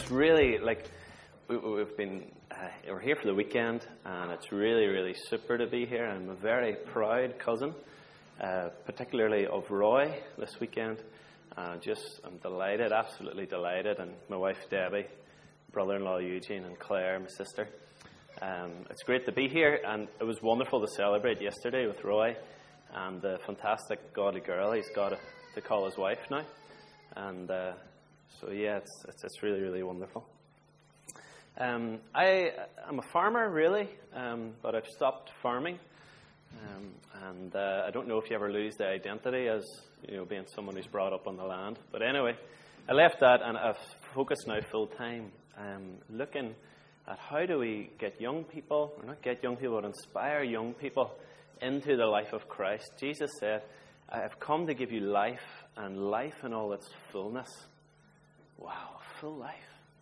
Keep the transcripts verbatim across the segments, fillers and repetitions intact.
it's really, like, we, we've been, uh, we're here for the weekend, and it's really, really super to be here. I'm a very proud cousin, uh, particularly of Roy this weekend. Uh, just, I'm delighted, absolutely delighted, and my wife Debbie, brother-in-law Eugene, and Claire, my sister. Um, it's great to be here, and it was wonderful to celebrate yesterday with Roy and the fantastic godly girl he's got to, to call his wife now. And uh, so, yeah, it's, it's it's really, really wonderful. Um, I am a farmer, really, um, but I've stopped farming. Um, and uh, I don't know if you ever lose the identity as, you know, being someone who's brought up on the land. But anyway, I left that, and I've focused now full time, um, looking at how do we get young people, or not get young people, but inspire young people into the life of Christ. Jesus said, I have come to give you life, and life in all its fullness. Wow, full life.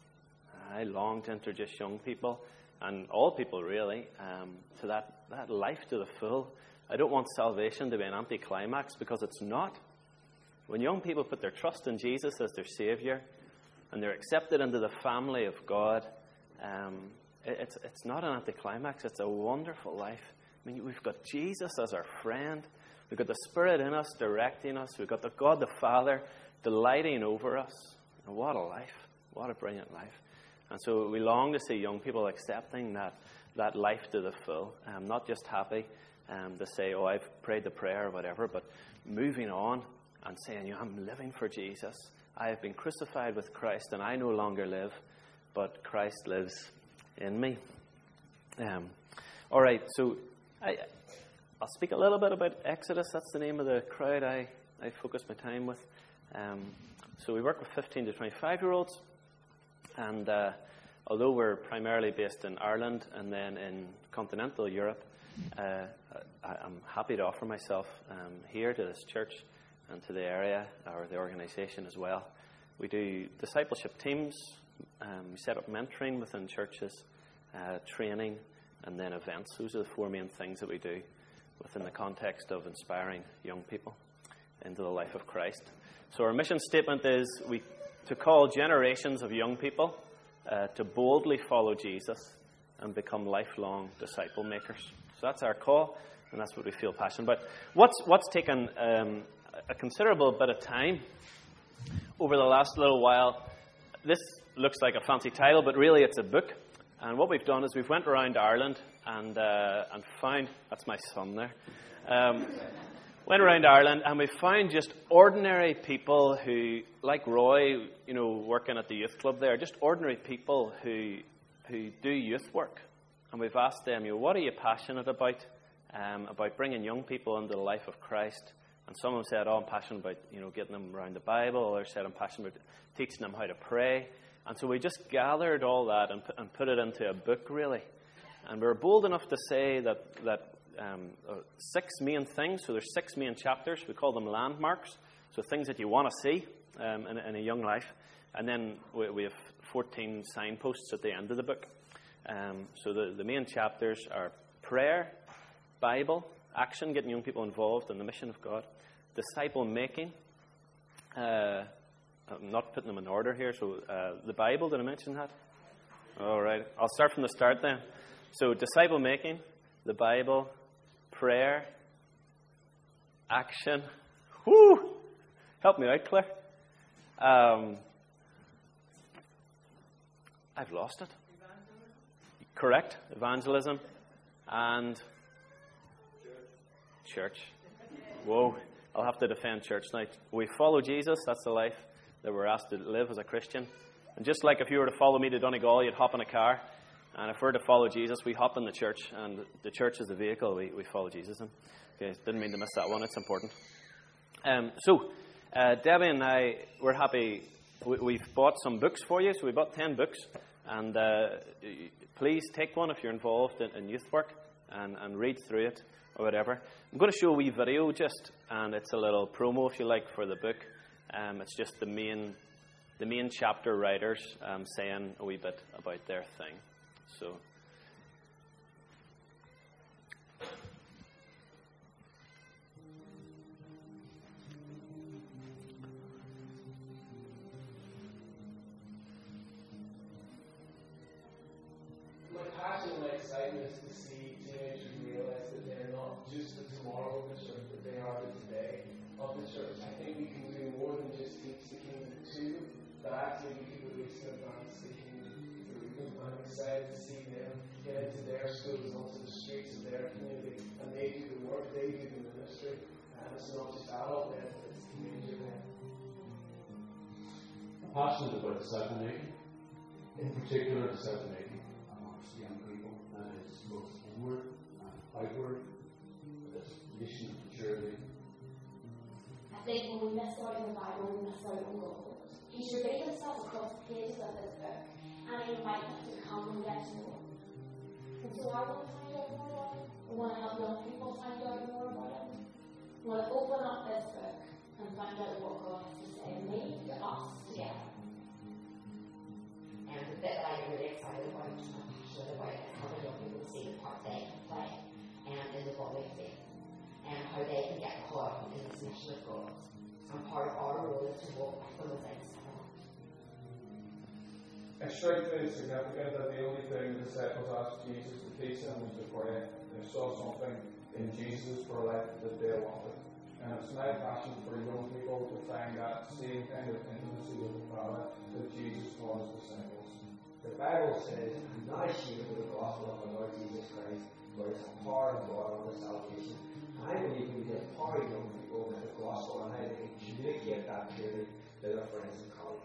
I long to introduce young people, and all people really, um, to that, that life to the full. I don't want salvation to be an anticlimax, because it's not. When young people put their trust in Jesus as their Savior, and they're accepted into the family of God, Um, it, it's it's not an anticlimax. It's a wonderful life. I mean, we've got Jesus as our friend. We've got the Spirit in us directing us. We've got the God the Father delighting over us. And what a life. What a brilliant life. And so we long to see young people accepting that, that life to the full. Um, not just happy um, to say, oh, I've prayed the prayer or whatever, but moving on and saying, you know, I'm living for Jesus. I have been crucified with Christ, and I no longer live, but Christ lives in me. Um, all right, so I, I'll speak a little bit about Exodus. That's the name of the crowd I, I focus my time with. Um, so we work with fifteen to twenty-five-year-olds. And uh, although we're primarily based in Ireland and then in continental Europe, uh, I, I'm happy to offer myself um, here to this church and to the area, or the organisation as well. We do discipleship teams. Um, we set up mentoring within churches, uh, training, and then events. Those are the four main things that we do within the context of inspiring young people into the life of Christ. So our mission statement is we to call generations of young people uh, to boldly follow Jesus and become lifelong disciple makers. So that's our call, and that's what we feel passionate about. What's, what's taken um, a considerable bit of time over the last little while, this looks like a fancy title, but really it's a book. And what we've done is we've went around Ireland and uh, and found, that's my son there, um, went around Ireland and we found just ordinary people who, like Roy, you know, working at the youth club there, just ordinary people who who do youth work. And we've asked them, you know, what are you passionate about, um, about bringing young people into the life of Christ? And some of them said, oh, I'm passionate about, you know, getting them around the Bible. Others said, I'm passionate about teaching them how to pray. And so we just gathered all that and put, and put it into a book, really. And we were bold enough to say that, that um, uh, six main things, so there's six main chapters. We call them landmarks, so things that you want to see um, in, in a young life. And then we, we have fourteen signposts at the end of the book. Um, so the, the main chapters are prayer, Bible, action, getting young people involved in the mission of God, disciple making. Uh, I'm not putting them in order here. So uh, the Bible, did I mention that? All right. I'll start from the start then. So disciple making, the Bible, prayer, action. Whoo! Help me out, Claire. Um, I've lost it. Evangelism. Correct. Evangelism. And church. church. Whoa. I'll have to defend church now. We follow Jesus. That's the life that we're asked to live as a Christian. And just like if you were to follow me to Donegal, you'd hop in a car. And if we're to follow Jesus, we hop in the church. And the church is the vehicle we, we follow Jesus in. Okay, didn't mean to miss that one. It's important. Um, so, uh, Debbie and I, we're happy. We, we've bought some books for you. So we bought ten books. And uh, please take one if you're involved in, in youth work and, and read through it or whatever. I'm going to show a wee video just, and it's a little promo, if you like, for the book. Um, it's just the main the main chapter writers um, saying a wee bit about their thing. So, sadness to see teenagers realize that they're not just the tomorrow of the church, but they are the today of the church. I think we can do more than just teach the kingdom to, but actually we can release and advance the kingdom through them. I'm excited to see them get into their schools, onto the streets of their community, and they do the work, they do the ministry. And it's not just adult led, it's teenager led. I'm passionate about disciple-making, in particular disciple-making amongst young people. That is both inward and outward, this mission of maturity. I think when we miss out on the Bible, we miss out on God. He's revealed himself across the pages of this book, and he invites us to come and get to know him. And so I want to find out more about him. I want to help young people find out more about him. I want to open up this book and find out what God has to say to me, to us, together. And the bit that I get really excited about, and I'm passionate about, is how young people see the part they can play and in the body of faith, and how they can get caught up in this mission of God. And part of our role is to walk with them as they discover. It strikes me as significant that the only thing the disciples asked Jesus to teach them was to pray. They saw something in Jesus for life that they wanted. And it's my passion for young people to find that same kind of intimacy with the Father that Jesus taught his disciples. The Bible says, "I'm not ashamed of the gospel of our Lord Jesus Christ, for it's the power of God unto salvation." And I believe we can empower young people with the gospel and how they can communicate that clearly to their friends and colleagues.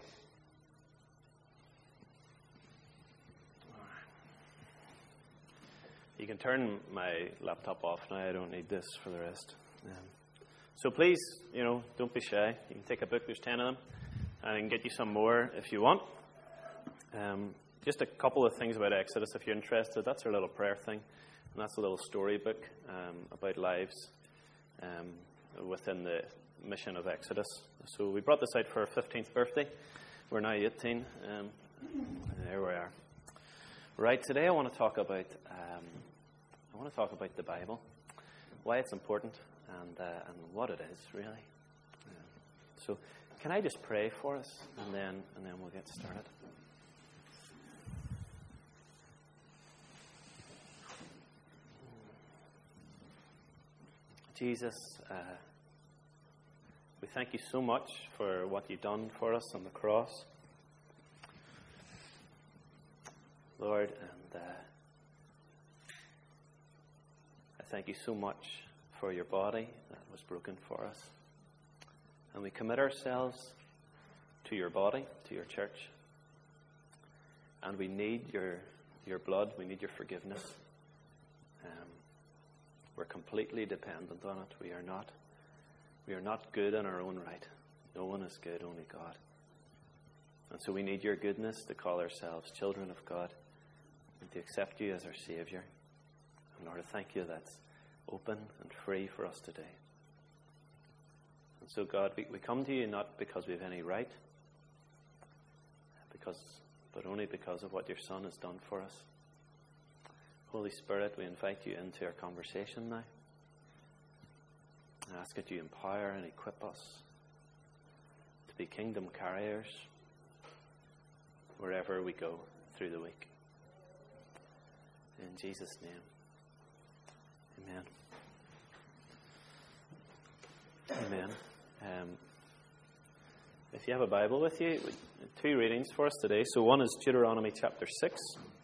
You can turn my laptop off now. I don't need this for the rest. Um, so please, you know, don't be shy. You can take a book. There's ten of them. And I can get you some more if you want. Um, just a couple of things about Exodus if you're interested. That's our little prayer thing. And that's a little storybook um, about lives um, within the mission of Exodus. So we brought this out for our fifteenth birthday. We're now eighteen. Um, there we are. Right, today I want to talk about um, I want to talk about the Bible, why it's important, and uh, and what it is really. Yeah. So, can I just pray for us, and then and then we'll get started. Jesus, uh, we thank you so much for what you've done for us on the cross. Lord, and uh, I thank you so much for your body that was broken for us. And we commit ourselves to your body, to your church. And we need your your blood, we need your forgiveness. Um, we're completely dependent on it. We are not we are not good in our own right. No one is good, only God. And so we need your goodness to call ourselves children of God, and to accept you as our Saviour. And Lord, I thank you that's open and free for us today. And so, God, we, we come to you not because we have any right, because, but only because of what your Son has done for us. Holy Spirit, we invite you into our conversation now. I ask that you empower and equip us to be kingdom carriers wherever we go through the week. In Jesus' name, amen. Amen. Um, if you have a Bible with you, two readings for us today. So one is Deuteronomy chapter six,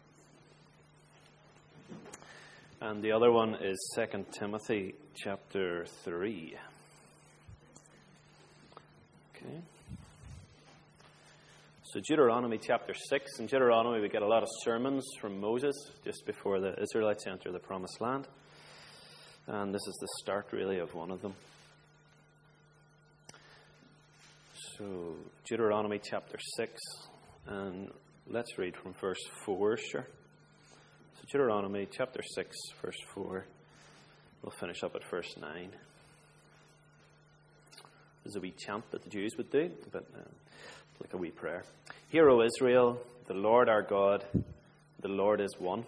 and the other one is Second Timothy chapter three. Okay. So Deuteronomy chapter six. In Deuteronomy we get a lot of sermons from Moses just before the Israelites enter the Promised Land. And this is the start really of one of them. So Deuteronomy chapter six. And let's read from verse four, sure. So Deuteronomy chapter six, verse four. We'll finish up at verse nine. There's a wee chant that the Jews would do, but um, like a wee prayer. Hear, O Israel, the Lord our God, the Lord is one.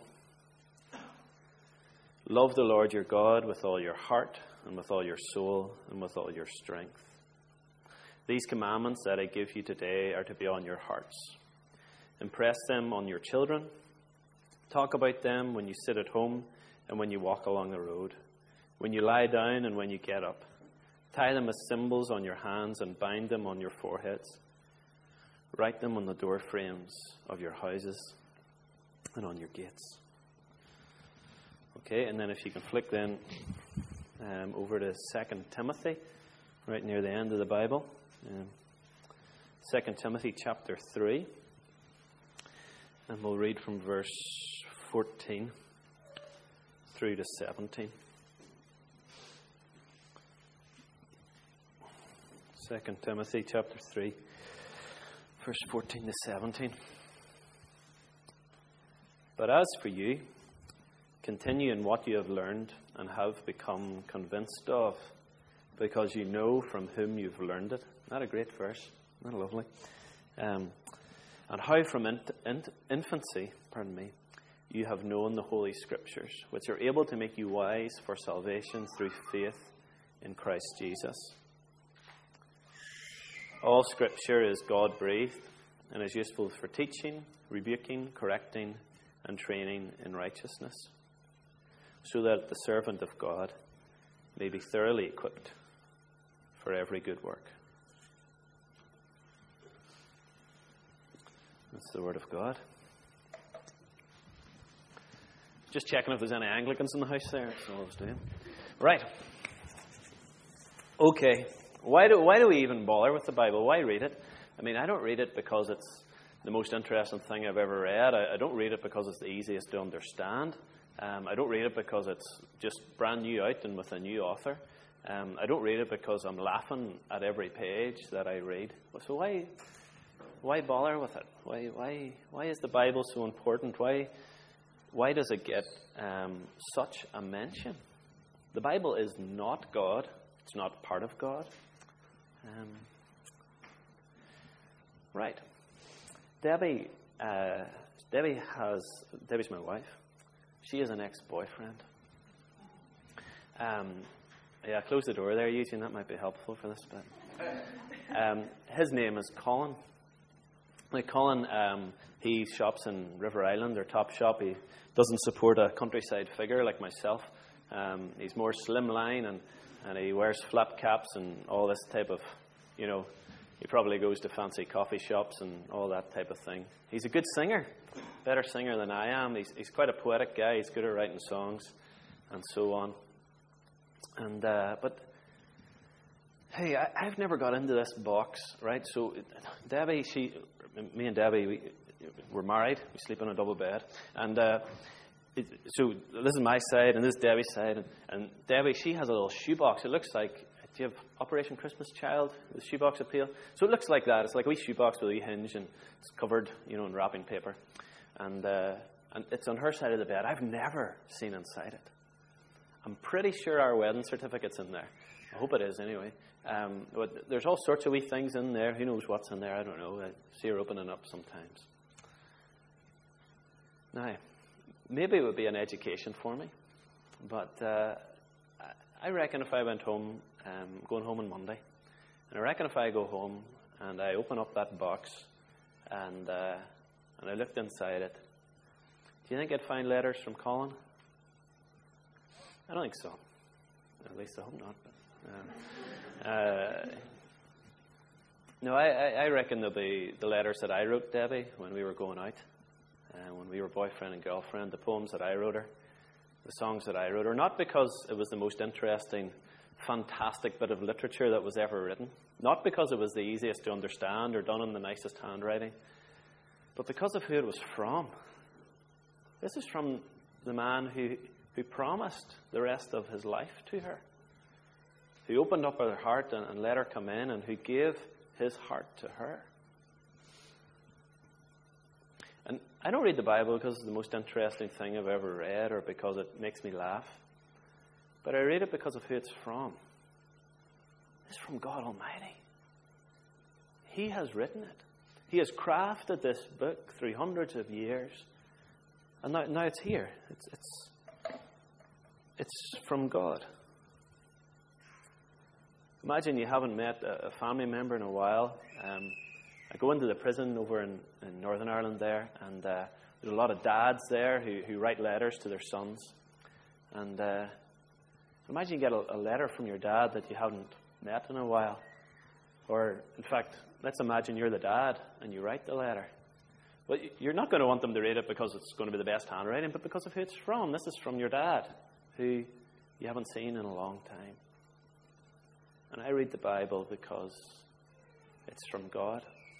Love the Lord your God with all your heart and with all your soul and with all your strength. These commandments that I give you today are to be on your hearts. Impress them on your children. Talk about them when you sit at home and when you walk along the road, when you lie down and when you get up. Tie them as symbols on your hands and bind them on your foreheads. Write them on the door frames of your houses and on your gates. Okay, and then if you can flick then um, over to Second Timothy, right near the end of the Bible. Um, Second Timothy chapter three. And we'll read from verse fourteen through to seventeen. Second Timothy chapter three, verse fourteen to seventeen. But as for you, continue in what you have learned and have become convinced of, because you know from whom you've learned it. Isn't that a great verse? Isn't that lovely? Um, and how from in, in, infancy, pardon me, you have known the Holy Scriptures, which are able to make you wise for salvation through faith in Christ Jesus. All Scripture is God-breathed and is useful for teaching, rebuking, correcting, and training in righteousness, so that the servant of God may be thoroughly equipped for every good work. That's the Word of God. Just checking if there's any Anglicans in the house there. That's all I was doing. Right. Okay. Why do, why do we even bother with the Bible? Why read it? I mean, I don't read it because it's the most interesting thing I've ever read. I, I don't read it because it's the easiest to understand. Um, I don't read it because it's just brand new out and with a new author. Um, I don't read it because I'm laughing at every page that I read. So why, why bother with it? Why, why, why is the Bible so important? Why, why does it get um, such a mention? The Bible is not God. It's not part of God. Um, right. Debbie, uh, Debbie has, Debbie's my wife. She is an ex-boyfriend. Um, yeah, close the door there, Eugene. That might be helpful for this bit. Um, his name is Colin. Like Colin, um, he shops in River Island, their top shop. He doesn't support a countryside figure like myself. Um, he's more slimline and And he wears flap caps and all this type of, you know, he probably goes to fancy coffee shops and all that type of thing. He's a good singer, better singer than I am. He's, he's quite a poetic guy. He's good at writing songs and so on. And uh, but, hey, I, I've never got into this box, right? So Debbie, she, me and Debbie, we, we're married. We sleep in a double bed. And uh, It, so this is my side, and this is Debbie's side. And, and Debbie, she has a little shoebox. It looks like, do you have Operation Christmas Child, the shoebox appeal? So it looks like that. It's like a wee shoebox with a wee hinge, and it's covered, you know, in wrapping paper. And uh, and it's on her side of the bed. I've never seen inside it. I'm pretty sure our wedding certificate's in there. I hope it is, anyway. Um, but there's all sorts of wee things in there. Who knows what's in there? I don't know. I see her opening up sometimes. Now, maybe it would be an education for me, but uh, I reckon if I went home, um, going home on Monday, and I reckon if I go home and I open up that box and uh, and I looked inside it, do you think I'd find letters from Colin? I don't think so. At least I hope not. But, uh, uh, no, I, I reckon there'll be the letters that I wrote Debbie when we were going out. Uh, when we were boyfriend and girlfriend, the poems that I wrote her, the songs that I wrote her, not because it was the most interesting, fantastic bit of literature that was ever written, not because it was the easiest to understand or done in the nicest handwriting, but because of who it was from. This is from the man who, who promised the rest of his life to her, who opened up her heart and, and let her come in, and who gave his heart to her. And I don't read the Bible because it's the most interesting thing I've ever read or because it makes me laugh. But I read it because of who it's from. It's from God Almighty. He has written it. He has crafted this book through hundreds of years. And now, now it's here. It's, it's, it's from God. Imagine you haven't met a, a family member in a while. Um, I go into the prison over in, in Northern Ireland there, and uh, there's a lot of dads there who, who write letters to their sons. And uh, imagine you get a, a letter from your dad that you haven't met in a while. Or, in fact, let's imagine you're the dad and you write the letter. Well, you're not going to want them to read it because it's going to be the best handwriting, but because of who it's from. This is from your dad, who you haven't seen in a long time. And I read the Bible because it's from God.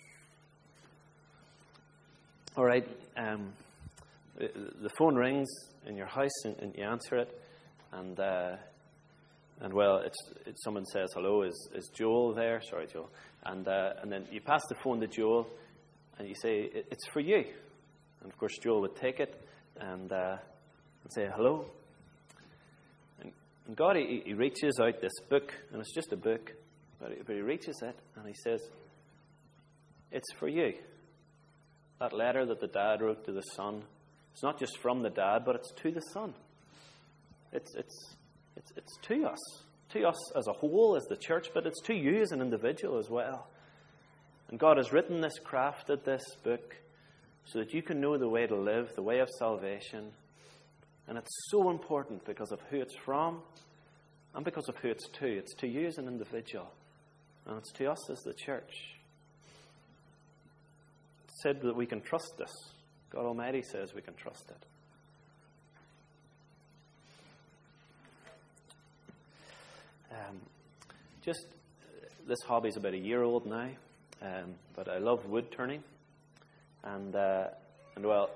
All right, um, the phone rings in your house and, and you answer it, and uh, and well, it's, it's someone says hello. Is is Joel there? Sorry, Joel. And uh, and then you pass the phone to Joel, and you say it's for you. And of course, Joel would take it and uh, and say hello. And, and God, he, he reaches out this book, and it's just a book, but he, but he reaches it and he says, "It's for you." That letter that the dad wrote to the son, it's not just from the dad, but it's to the son. It's it's it's it's to us, to us as a whole, as the church, but it's to you as an individual as well. And God has written this, crafted this book, so that you can know the way to live, the way of salvation. And it's so important because of who it's from, and because of who it's to. It's to you as an individual, and it's to us as the church. Said that we can trust this. God Almighty says we can trust it. Um, just this hobby's about a year old now, um, but I love wood turning, and uh, and well,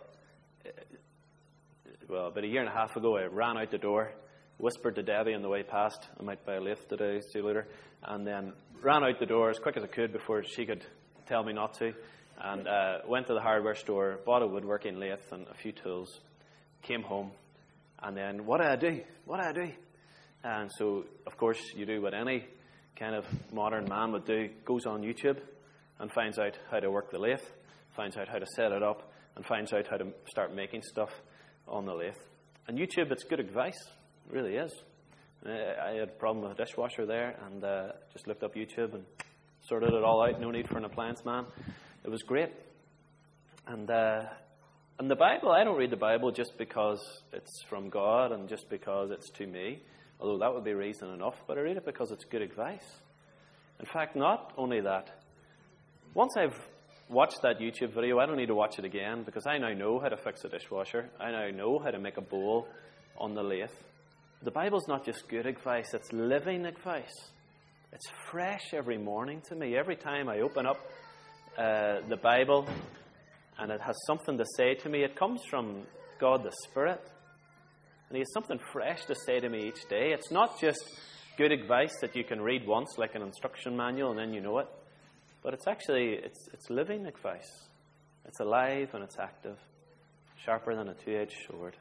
well, about a year and a half ago, I ran out the door, whispered to Debbie on the way past, I might buy a lathe today, see you later, and then ran out the door as quick as I could before she could tell me not to. And uh, went to the hardware store, bought a woodworking lathe and a few tools, came home, and then what do I do? What do I do? And so, of course, you do what any kind of modern man would do, goes on YouTube and finds out how to work the lathe, finds out how to set it up, and finds out how to start making stuff on the lathe. And YouTube, it's good advice. It really is. I had a problem with a dishwasher there, and uh, just looked up YouTube and sorted it all out. No need for an appliance man. It was great. And uh, and the Bible, I don't read the Bible just because it's from God and just because it's to me, although that would be reason enough, but I read it because it's good advice. In fact, not only that, once I've watched that YouTube video, I don't need to watch it again because I now know how to fix a dishwasher. I now know how to make a bowl on the lathe. The Bible's not just good advice, it's living advice. It's fresh every morning to me. Every time I open up Uh, the Bible, and it has something to say to me. It comes from God the Spirit, and He has something fresh to say to me each day. It's not just good advice that you can read once, like an instruction manual, and then you know it. But it's actually it's it's living advice. It's alive and it's active, sharper than a two-edged sword.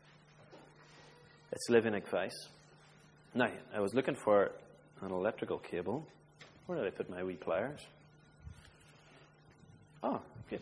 It's living advice. Now, I was looking for an electrical cable. Where did I put my wee pliers? Oh, good.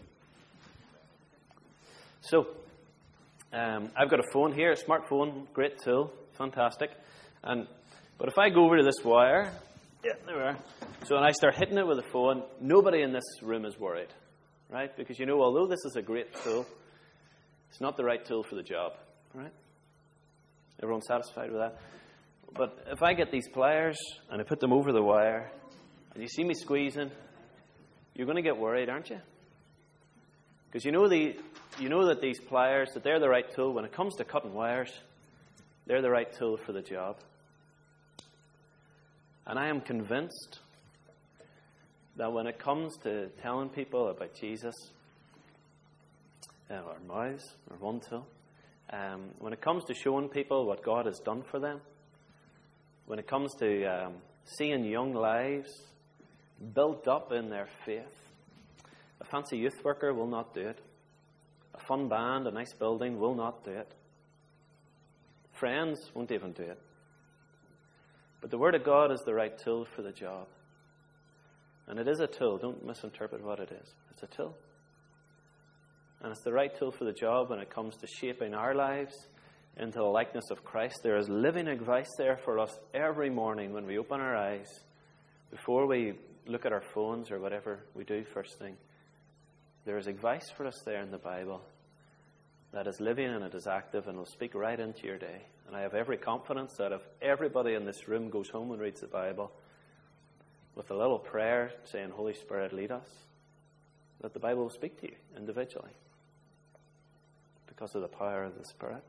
So, um, I've got a phone here, a smartphone, great tool, fantastic. And but if I go over to this wire, yeah, there we are. So when I start hitting it with the phone, nobody in this room is worried, right? Because you know, although this is a great tool, it's not the right tool for the job, right? Everyone satisfied with that? But if I get these pliers and I put them over the wire, and you see me squeezing, you're going to get worried, aren't you? Because you know the, you know that these pliers, that they're the right tool. When it comes to cutting wires, they're the right tool for the job. And I am convinced that when it comes to telling people about Jesus, uh, our mouths are one tool. Um, when it comes to showing people what God has done for them, when it comes to um, seeing young lives built up in their faith, a fancy youth worker will not do it. A fun band, a nice building will not do it. Friends won't even do it. But the Word of God is the right tool for the job. And it is a tool. Don't misinterpret what it is. It's a tool. And it's the right tool for the job when it comes to shaping our lives into the likeness of Christ. There is living advice there for us every morning when we open our eyes, before we look at our phones or whatever we do first thing. There is advice for us there in the Bible. that is living and it is active and will speak right into your day. And I have every confidence that if everybody in this room goes home and reads the Bible with a little prayer saying, Holy Spirit, lead us, that the Bible will speak to you individually because of the power of the Spirit.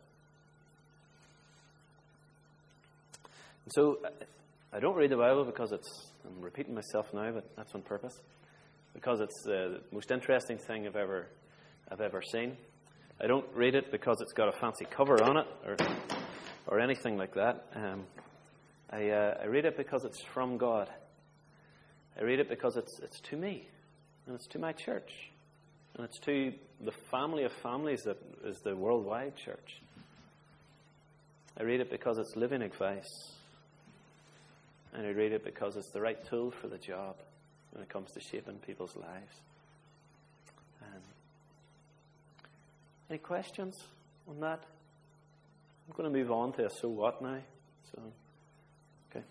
And so I don't read the Bible because it's, I'm repeating myself now, but that's on purpose, because it's the most interesting thing I've ever I've ever seen. I don't read it because it's got a fancy cover on it or or anything like that. Um, I uh, I read it because it's from God. I read it because it's it's to me, and it's to my church, and it's to the family of families that is the worldwide church. I read it because it's living advice, and I read it because it's the right tool for the job when it comes to shaping people's lives. Um, any questions on that? I'm going to move on to a so what now. So, okay.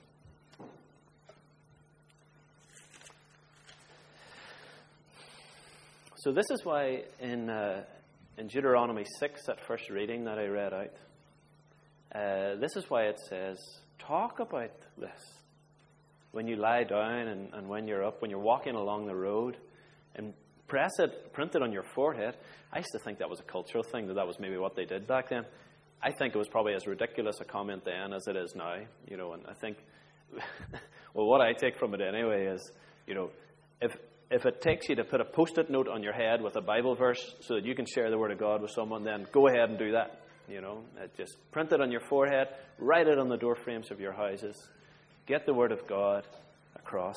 So this is why in uh, in Deuteronomy six, that first reading that I read out, uh, this is why it says, talk about this when you lie down and, and when you're up, when you're walking along the road, and press it, print it on your forehead. I used to think that was a cultural thing, that that was maybe what they did back then. I think it was probably as ridiculous a comment then as it is now, you know, and I think, well, what I take from it anyway is, you know, if if it takes you to put a post-it note on your head with a Bible verse so that you can share the Word of God with someone, then go ahead and do that, you know. Just print it on your forehead, write it on the door frames of your houses, get the Word of God across.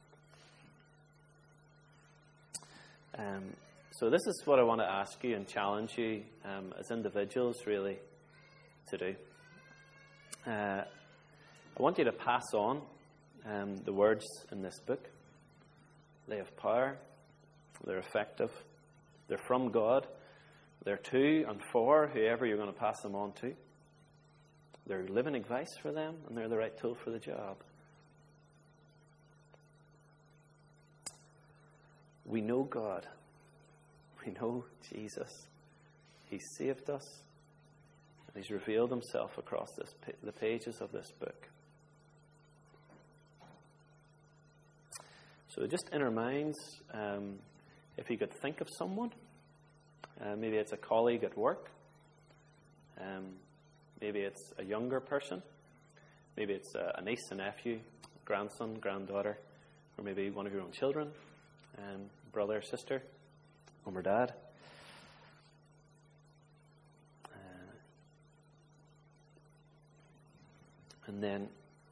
Um, so this is what I want to ask you and challenge you um, as individuals, really, to do. Uh, I want you to pass on um, the words in this book. They have power. They're effective. They're from God. They're to and for whoever you're going to pass them on to. They're living advice for them, and they're the right tool for the job. We know God. We know Jesus. He saved us. And He's revealed Himself across this, the pages of this book. So just in our minds, um, if you could think of someone, uh, maybe it's a colleague at work, um, maybe it's a younger person, maybe it's a, a niece, a nephew, grandson, granddaughter, or maybe one of your own children, um, brother, sister, mum or dad. Uh, and then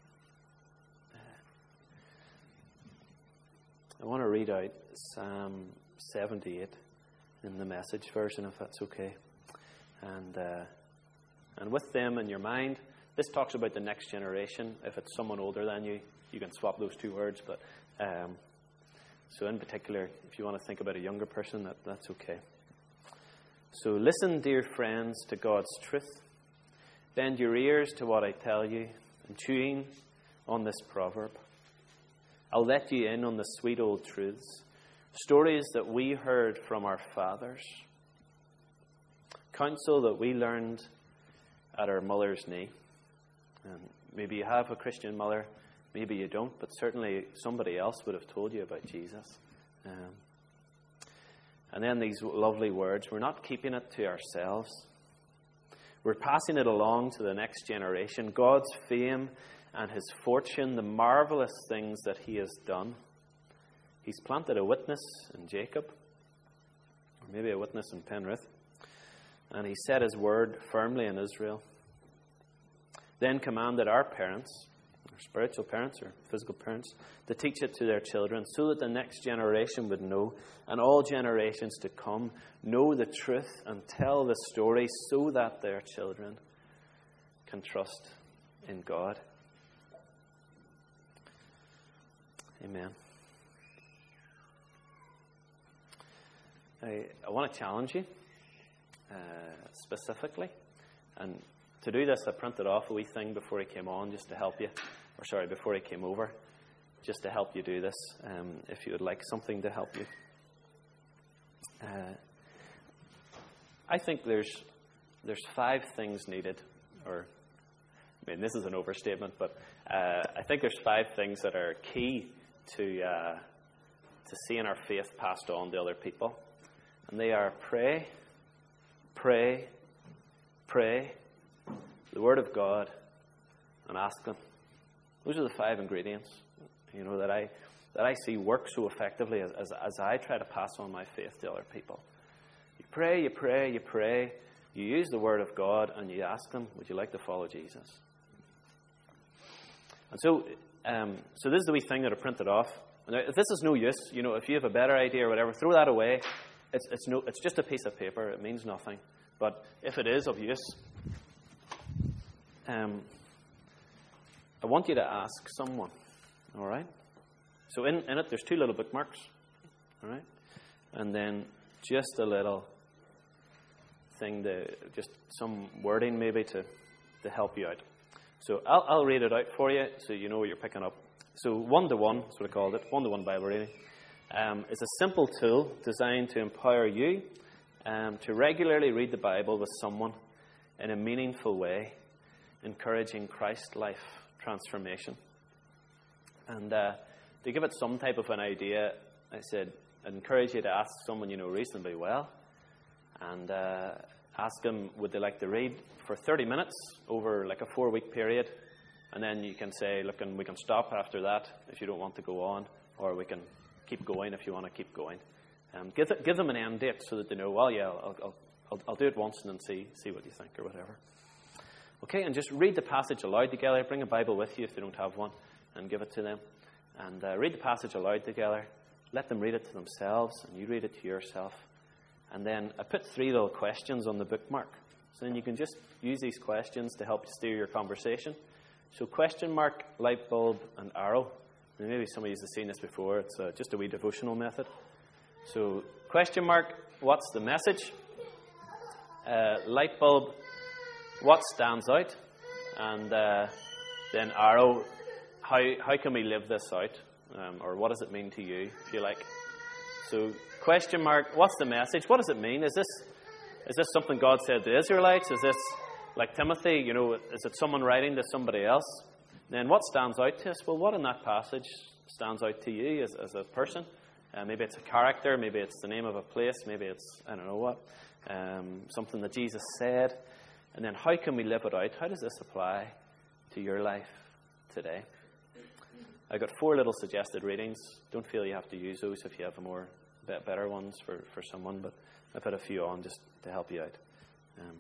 I want to read out Psalm seventy-eight in the Message version, if that's okay. And uh, and with them in your mind, this talks about the next generation. If it's someone older than you, you can swap those two words. But um, so in particular, if you want to think about a younger person, that, that's okay. So listen, dear friends, to God's truth. Bend your ears to what I tell you, and tune on this proverb. I'll let you in on the sweet old truths, stories that we heard from our fathers, counsel that we learned at our mother's knee. And maybe you have a Christian mother, maybe you don't, but certainly somebody else would have told you about Jesus. Um, and then these lovely words, we're not keeping it to ourselves. We're passing it along to the next generation. God's fame and His fortune, the marvelous things that He has done. He's planted a witness in Jacob, or maybe a witness in Penrith, and He set His word firmly in Israel. Then commanded our parents, our spiritual parents or physical parents, to teach it to their children, so that the next generation would know, and all generations to come know the truth and tell the story, so that their children can trust in God. Amen. I, I want to challenge you uh, specifically. And to do this, I printed off a wee thing before he came on just to help you. Or sorry, before he came over. Just to help you do this. Um, if you would like something to help you. Uh, I think there's there's five things needed, or I mean, this is an overstatement, but uh, I think there's five things that are key to uh, to seeing our faith passed on to other people. And they are pray, pray, pray, the Word of God, and ask Him. Those are the five ingredients, you know, that I that I see work so effectively as, as, as I try to pass on my faith to other people. You pray, you pray, you pray, you use the Word of God, and you ask Him, would you like to follow Jesus? And so, um, so this is the wee thing that I printed off. Now, if this is no use, you know, if you have a better idea or whatever, throw that away. It's it's no, it's just a piece of paper. It means nothing. But if it is of use, um, I want you to ask someone. All right. So in, in it, there's two little bookmarks. All right, and then just a little thing to just some wording maybe to to help you out. So I'll I'll read it out for you so you know what you're picking up. So one to one, that's what I called it. One to one Bible reading. Um, is a simple tool designed to empower you um, to regularly read the Bible with someone in a meaningful way, encouraging Christ-life transformation. And uh, to give it some type of an idea, I said, I'd encourage you to ask someone you know reasonably well, and uh, ask them, would they like to read for thirty minutes over like a four-week period, and then you can say, look, and we can stop after that if you don't want to go on, or we can keep going if you want to keep going. Um, give, it, give them an end date so that they know, well, yeah, I'll, I'll, I'll, I'll do it once and then see see what you think or whatever. Okay, and just read the passage aloud together. Bring a Bible with you if they don't have one, and give it to them. And uh, read the passage aloud together. Let them read it to themselves, and you read it to yourself. And then I put three little questions on the bookmark. So then you can just use these questions to help steer your conversation. So question mark, light bulb, and arrow. And maybe some of you have seen this before. It's uh, just a wee devotional method. So question mark, what's the message? Uh, light bulb, what stands out? And uh, then arrow, how how can we live this out? Um, or what does it mean to you, if you like? So question mark, what's the message? What does it mean? Is this is this something God said to the Israelites? Is this like Timothy? You know, is it someone writing to somebody else? Then what stands out to us? Well, what in that passage stands out to you as, as a person? Uh, maybe it's a character, maybe it's the name of a place, maybe it's, I don't know what, um, something that Jesus said. And then how can we live it out? How does this apply to your life today? I've got four little suggested readings. Don't feel you have to use those if you have more better ones for, for someone, but I put a few on just to help you out. Um,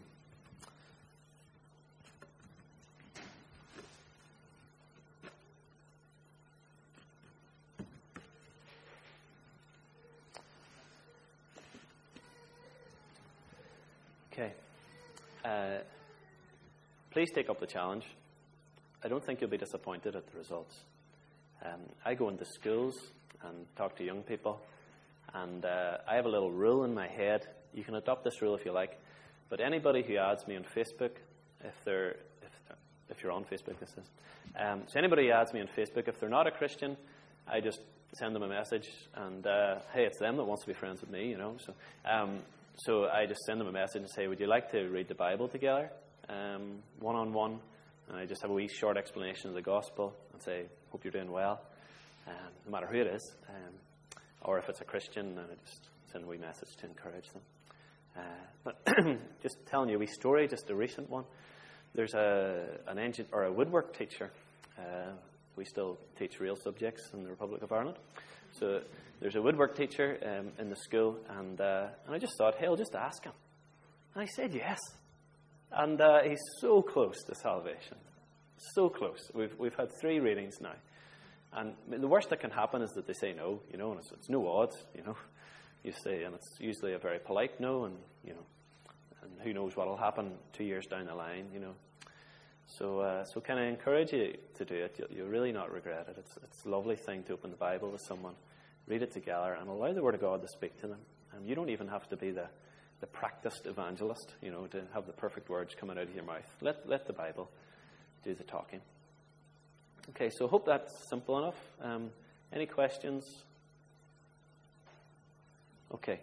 Okay. Uh, please take up the challenge. I don't think you'll be disappointed at the results. Um, I go into schools and talk to young people, and uh, I have a little rule in my head. You can adopt this rule if you like, but anybody who adds me on Facebook, if they're if, if you're on Facebook, this is. Um, so anybody who adds me on Facebook, if they're not a Christian, I just send them a message, and uh, hey, it's them that wants to be friends with me, you know. So. Um, So I just send them a message and say, would you like to read the Bible together, um, one-on-one? And I just have a wee short explanation of the gospel and say, hope you're doing well, um, no matter who it is. Um, or if it's a Christian, and I just send a wee message to encourage them. Uh, but just telling you a wee story, just a recent one. There's a an engine or a woodwork teacher. Uh, we still teach real subjects in the Republic of Ireland. So there's a woodwork teacher um, in the school, and uh, and I just thought, hey, I'll just ask him. And I said yes. And uh, he's so close to salvation. So close. We've we've had three readings now. And the worst that can happen is that they say no, you know, and it's, it's no odds, you know. You say, and it's usually a very polite no, and, you know, and who knows what will happen two years down the line, you know. So, uh, so can I encourage you to do it? You'll, you'll really not regret it. It's, it's a lovely thing to open the Bible with someone, read it together, and allow the Word of God to speak to them. And you don't even have to be the, the practiced evangelist, you know, to have the perfect words coming out of your mouth. Let, let the Bible do the talking. Okay, so I hope that's simple enough. Um, any questions? Okay,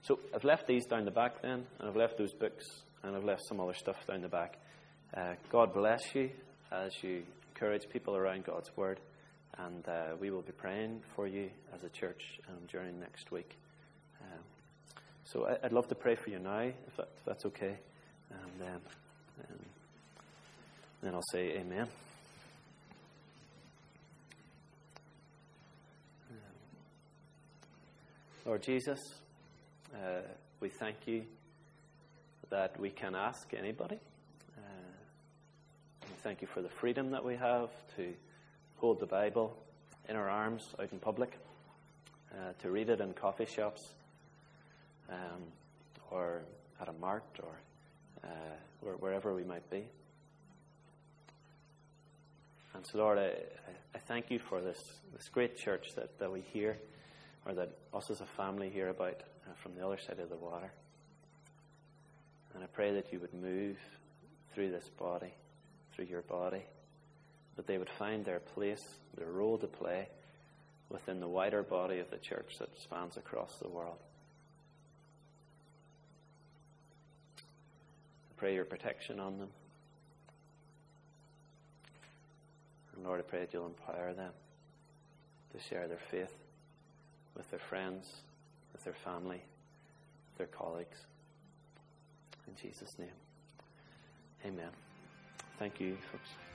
So I've left these down the back then, and I've left those books, and I've left some other stuff down the back. Uh, God bless you as you encourage people around God's Word, and uh, we will be praying for you as a church um, during next week. Um, so I, I'd love to pray for you now, if, that, if that's okay, and then, um, then I'll say amen. Lord Jesus, uh, we thank you that we can ask anybody. Uh, we thank you for the freedom that we have to hold the Bible in our arms out in public, uh, to read it in coffee shops, um, or at a mart, or uh, where, wherever we might be. And so, Lord, I, I thank you for this, this great church that, that we hear, or that us as a family hear about uh, from the other side of the water. And I pray that you would move through this body, through your body, that they would find their place, their role to play within the wider body of the church that spans across the world. I pray your protection on them. And Lord, I pray that you'll empower them to share their faith with their friends, with their family, with their colleagues. In Jesus' name, amen. Thank you, folks.